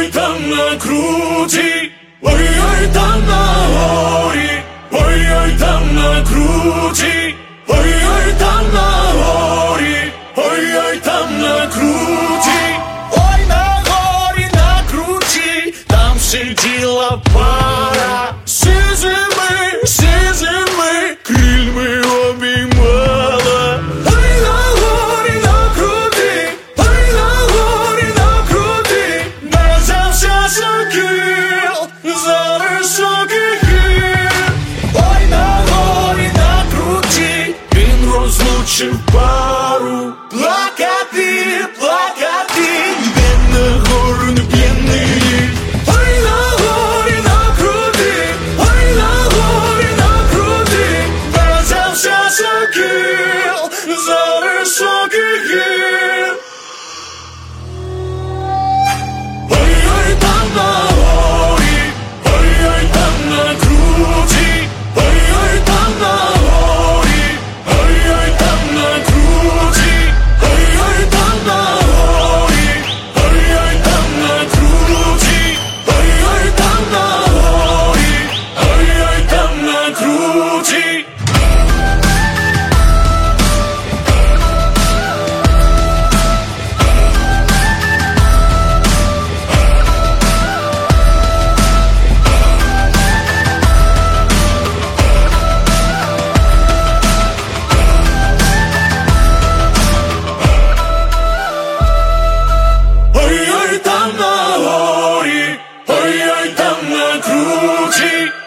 Ой-ой, там на круті, ой-ой, там на горі, ой-ой, там на круті, ой-ой, там на горі, ой-ой, там на круті, ой, на горі, на круті, там сиділа пара, сизими крильми обіймала. Ой, на горі, на круті, ой, на горі, на круті, не взявся сокіл за високий гір. Ой, на горі, на круті, він розлучив пару. Плакати, плакати, йде на гору не п'яний. Ой, на горі, на круті, ой, на горі, на круті, не взявся сокіл за високий гір. Ой-ой, там на горі, ой-ой, там на круті, ой-ой, там на горі, ой-ой, там на круті, ой-ой, там на горі, ой-ой, там на круті, ой-ой, там на горі, ой-ой, там на круті. Ой-ой, там на горі, ой-ой, там на круті.